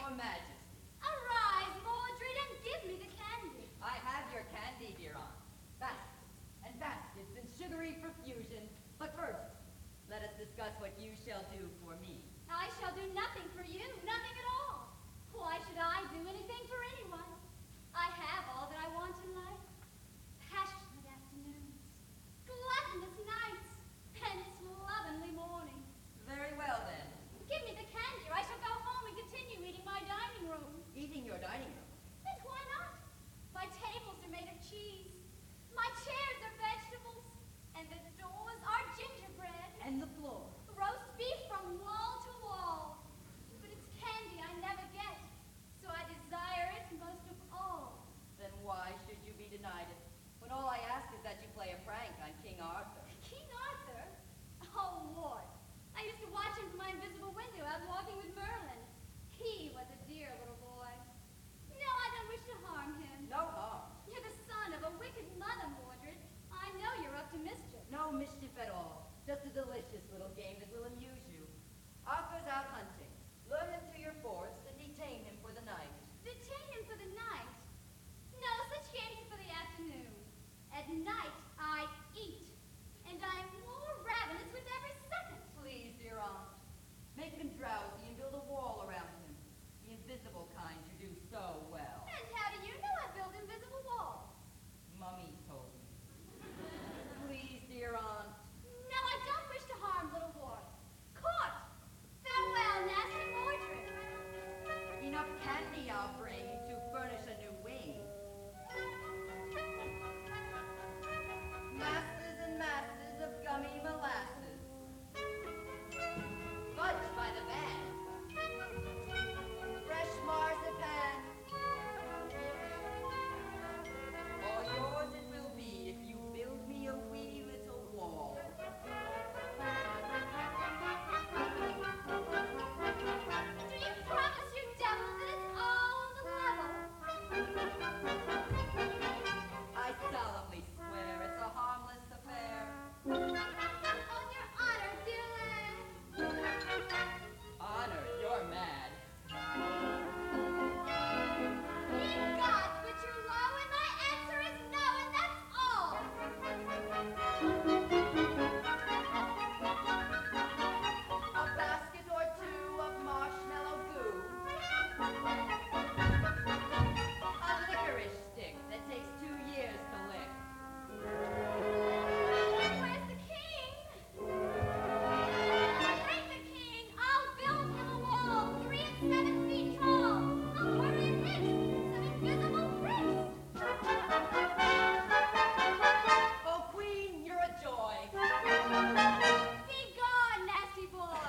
Your Majesty. Arise, Mordred, and give me the candy. I have your candy, dear aunt. Baskets and baskets in sugary profusion. But first, let us discuss what you shall do for me. I shall do nothing for you, nothing at all. Why should I do anything for anyone? I have all that I want in life. Passionate afternoons, gluttonous nights, and slovenly mornings. Very well, then. Give me the candy, or I shall go home and continue eating my dining room. Eating your dining room? And why not? My tables are made of cheese. My chairs are vegetables. And the doors are gingerbread. And the floor? Roast beef from wall to wall. But it's candy I never get, so I desire it most of all. Then why should you be denied it, when all I ask is that you play a prank on King Arthur? King Arthur? Oh, Lord. I used to watch him from my invisible window out walking with Merlin. He was a dear little boy. No, I don't wish to harm him. No harm. You're the son of a wicked mother, Mordred. I know you're up to mischief. No mischief at all. Just a delicious little game that will amuse you. Arthur's out hunting. Lure him to your forest and detain him for the night. Detain him for the night? No, such games are for the afternoon. At night, I eat. And I am more ravenous with every second. Please, dear aunt. Make him drowsy and build a wall around him. The invisible kind you do so well. And how do you know I build invisible walls? Mummy told me. Please, dear aunt. No, I don't wish to harm little Ward. Caught! Farewell, nasty Mordred. Enough candy I'll bring to furnish a new wing. Masses and masses of gummy molasses. Fudge by the bag. Fresh marzipan. All yours it will be if you build me a wee little wall. Do you promise, you devil, that it's all on the level? I solemnly swear it's a harmless affair. On your honor, dear lad. Honor, you're mad. Ye gods, but you're low, and my answer is no, and that's all. A basket or two of marshmallow goo. A licorice stick that takes 2 years to lick. Where's the king? Bring the king. I'll build him a wall 3 and 7 feet tall. I'll hurry and mix some invisible bricks. Oh, Queen, you're a joy. Be gone, nasty boy.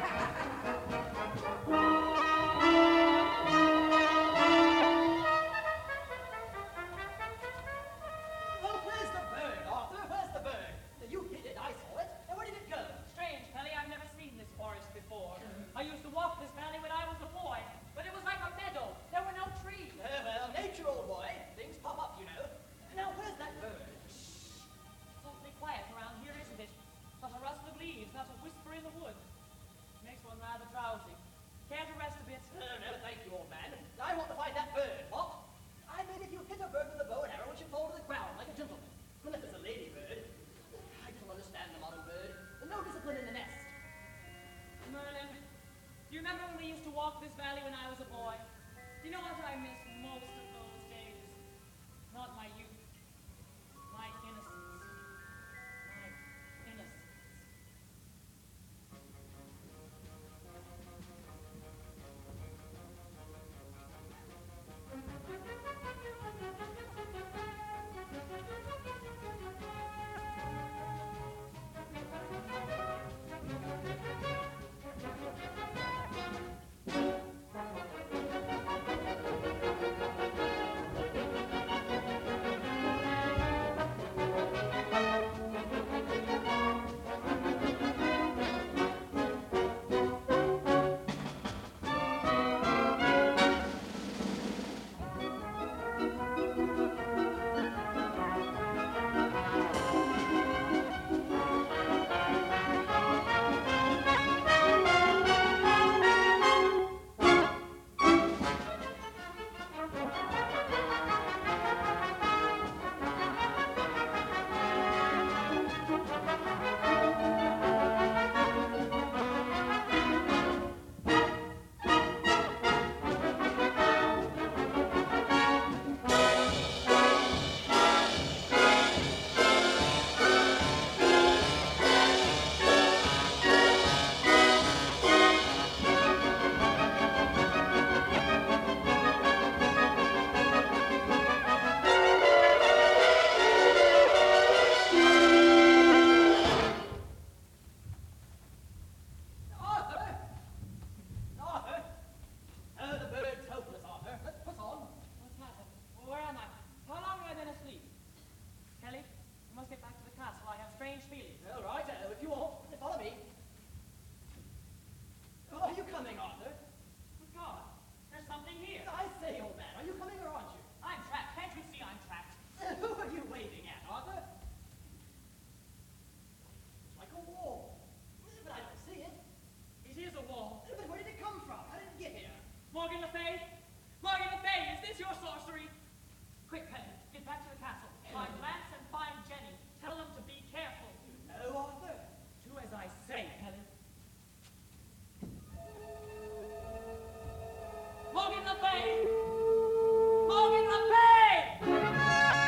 Oh, where's the bird, Arthur? Where's the bird? You hit it, I saw it. And where did it go? Strange, Pelly, I've never seen this forest before. I used to walk this valley when I was a boy, but it was like a meadow. There were no trees. Well, nature, old boy. Things pop up, you know. Now, where's that bird? Shh. It's awfully quiet around here, isn't it? Not a rustle of leaves, not a whisper in the wood. Makes one rather drowsy. Care to rest a bit? No, thank you, old man. I want to find that bird. What? I mean, if you hit a bird with a bow and arrow, it should fall to the ground like a gentleman. Unless it's a lady bird. I don't understand the modern bird. No discipline in the nest. Merlin, do you remember when we used to walk this valley when I was a boy? Do you know what I miss most of those days? Not my youth. My innocence. My innocence. Fay? Morgan Le Fay, is this your sorcery? Quick, Penny, get back to the castle. Find Lance and find Jenny. Tell them to be careful. No, Arthur. Do as I say, Penny. Morgan Le Fay! Morgan Le Fay!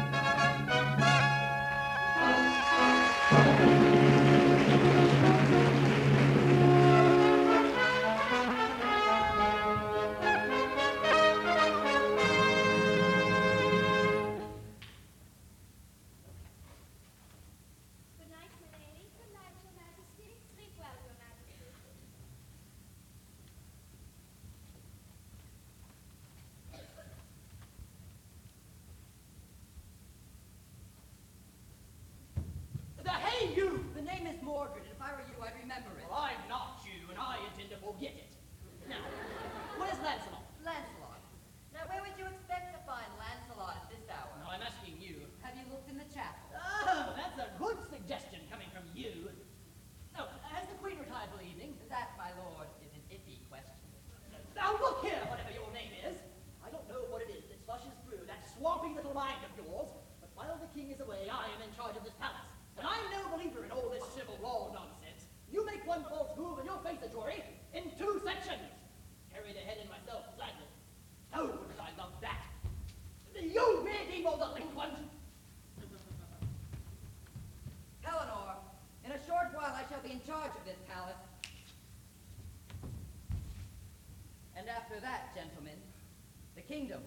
Good night, my lady. Good night, Your Majesty. Sleep well, Your Majesty. Hey, you! The name is Mordred, and if I were you, I'd remember it. Well, I'm not you, and I intend to forget it. Now, where's Lancelot? Lancelot. Now, where would you expect to find Lancelot at this hour? No, I'm asking you. Have you looked in the chapel? Oh, that's a good suggestion coming from you. No, has the Queen retired for the evening? That, my lord, is an iffy question. Now look here, whatever your name is. I don't know what it is that flushes through that swampy little mind of yours, but while the king is away, I am in charge of this palace. And I'm no believer in all this civil law nonsense. You make one false move and you'll face the jury in 2 sections. Carry the head in myself gladly. Oh, would I love that. You medieval delinquent! Eleanor, in a short while I shall be in charge of this palace. And after that, gentlemen, the kingdom.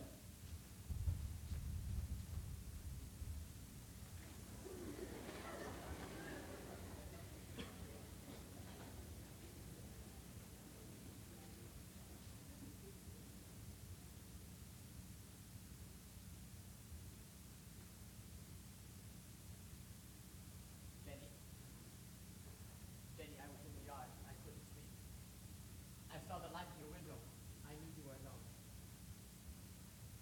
Jenny, I was in the yard. I couldn't sleep. I saw the light in your window. I knew you were alone.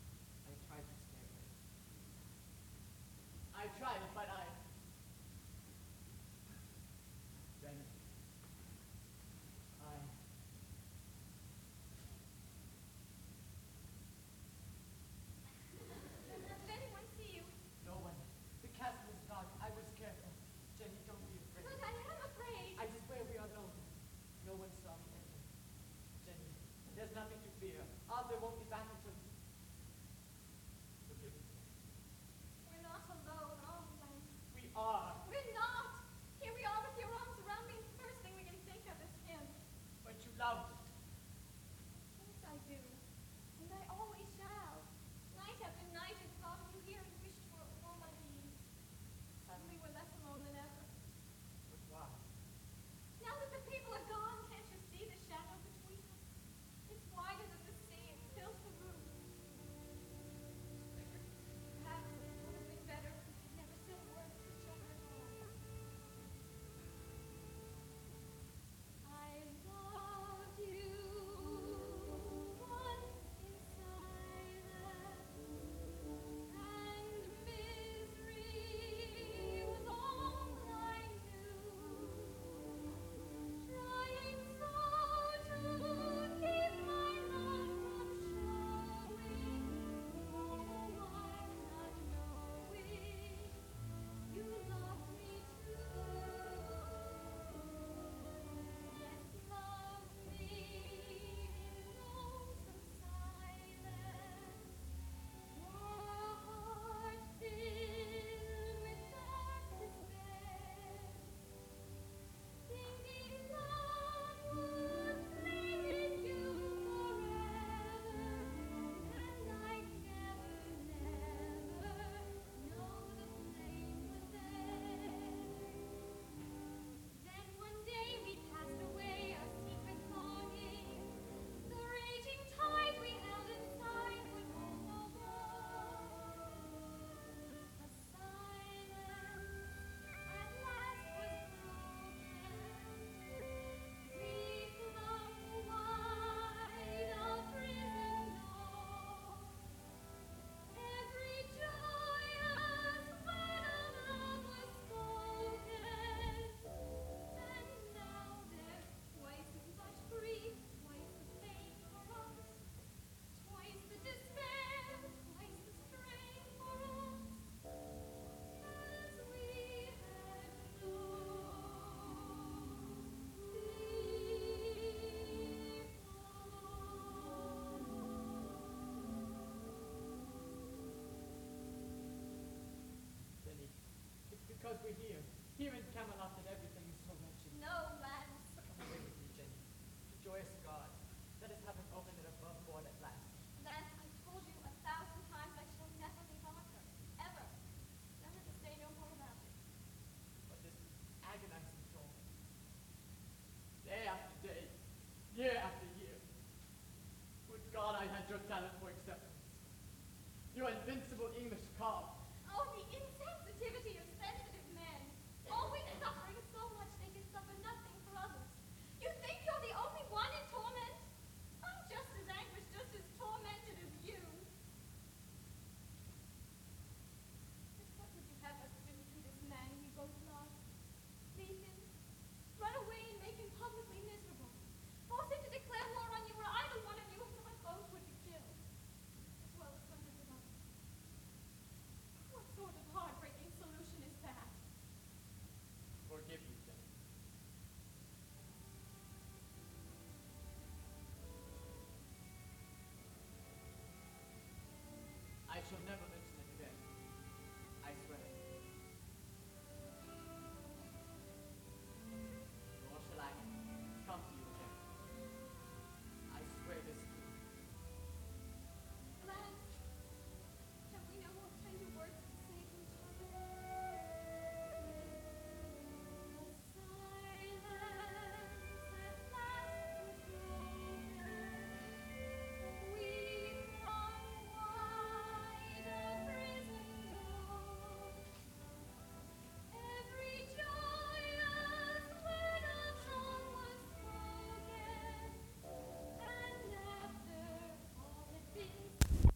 I had your talent for acceptance. Your invincible English calm.